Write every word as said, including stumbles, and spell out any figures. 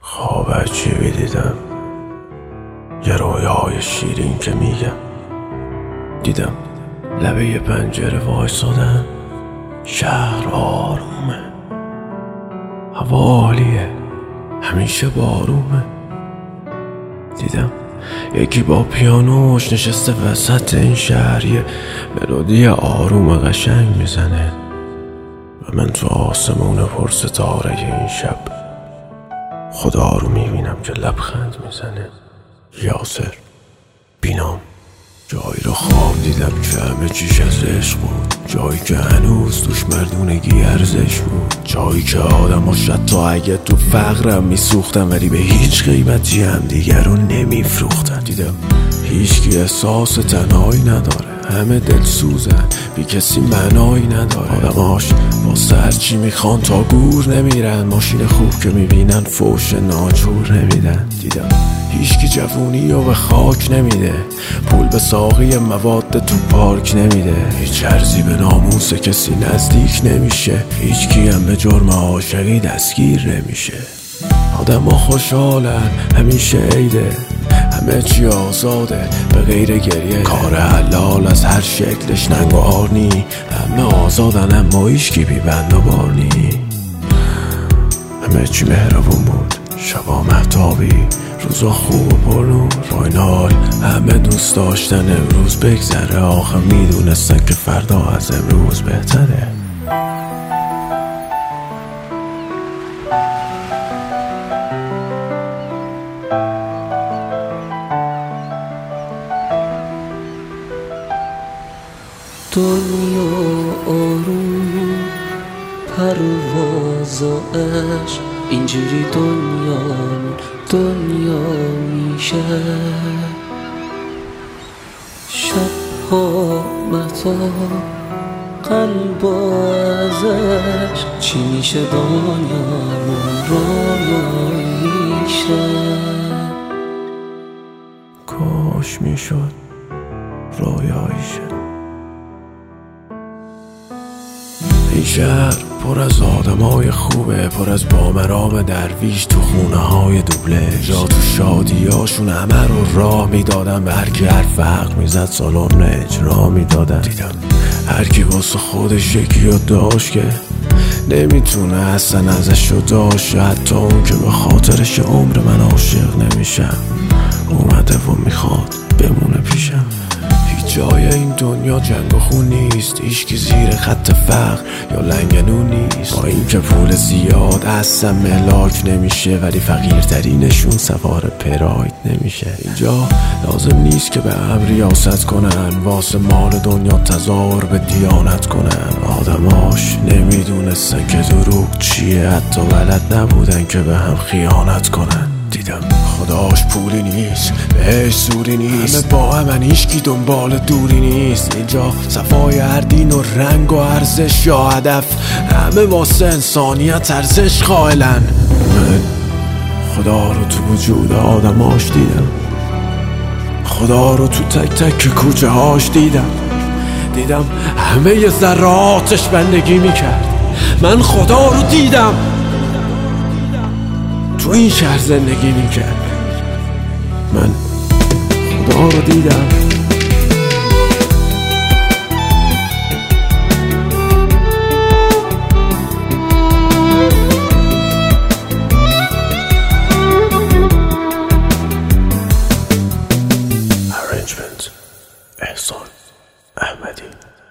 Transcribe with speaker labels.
Speaker 1: خواب عجیبی دیدم، یه رویای شیرین که میگم. دیدم لبه یه پنجره وایسادن، شهر آرومه، هوا عالیه، همیشه بارومه. دیدم یکی با پیانوش نشسته وسط این شهر، یه ملودی آروم قشنگ میزنه و من تو آسمون پر ستاره این شب خدا رو میبینم که لبخند میزنه. یاسر بینام جایی رو خواب دیدم که همه چیش از عشق بود، جایی که هنوز توش مردونگی ارزش بود، جایی که آدم ها شد اگه تو فقرم میسوختن ولی به هیچ قیمتی هم دیگر رو نمیفروختن. دیدم هیچکی احساس تنهایی نداره، همه دل سوزن، بی کسی معنایی نداره. آدماش واسه هرچی میخوان تا گور نمیرن، ماشین خوب که میبینن فوش ناجور نمیدن. دیدم هیچکی جوونی رو به خاک نمیده، پول به ساقی مواد تو پارک نمیده، هیچ ارزی به ناموس کسی نزدیک نمیشه، هیچکی هم به جرم عاشقی دستگیر نمیشه. آدم ها خوشحالن، همیشه عیده، همه چی آزاده به غیر گریه، کار حلال از هر شکلش ننگار نی، همه آزادن اما هیچکی بی بند و بار نی. همه چی مهربون بود، شبا مهتابی، روزا خوب و پرنور، با این حال همه دوست داشتن امروز بگذره، آخه میدونستن که فردا از امروز بهتره.
Speaker 2: دنیا آروم پرواز و عشق، اینجوری دنیامون دنیا میشه. شبها مهتاب قلب و ازش، چی میشه دنیامون رویاییشه.
Speaker 1: کاش میشد رویاییشه. این شهر پر از آدم های خوبه، پر از بامرام درویش تو خونه های دوبله، جا تو شادی هاشون همه رو راه میدادن، به هر کی حرف حق میزد سالن اجرا میدادن. دیدم هر کی واسه خودش یکی رو داشت که نمیتونه اصلا ازش رو داشت، حتی اون که به خاطرش عمر من عاشق نمیشم اومده و میخواد بمونه پیشم. جای این دنیا جنگ و خون نیست، هیچکی زیر خط فقر یا لنگنون نیست، با این که پول زیاد اصلا ملاک نمیشه ولی فقیرترینشون سوار پراید نمیشه. اینجا لازم نیست که به هم ریاست کنن، واسه مال دنیا تظاهر به دیانت کنن. آدماش نمیدونستن که دروغ چیه، حتی بلد نبودن که به هم خیانت کنن. دیدم خداش پولی نیست، بهش سوری نیست، همه با همن، هیچکی دنبال دوری نیست. اینجا صفای هر دین و رنگ و ارزش یا هدف، همه واسه انسانیت ارزش قائلن. من خدا رو تو وجود آدماش دیدم، خدا رو تو تک تک کوچه هاش دیدم. دیدم همه ی ذراتش بندگی میکرد. من خدا رو دیدم تو این شهر زندگی میکرد. من خدا رو دیدم. Arrangement احسان احمدی.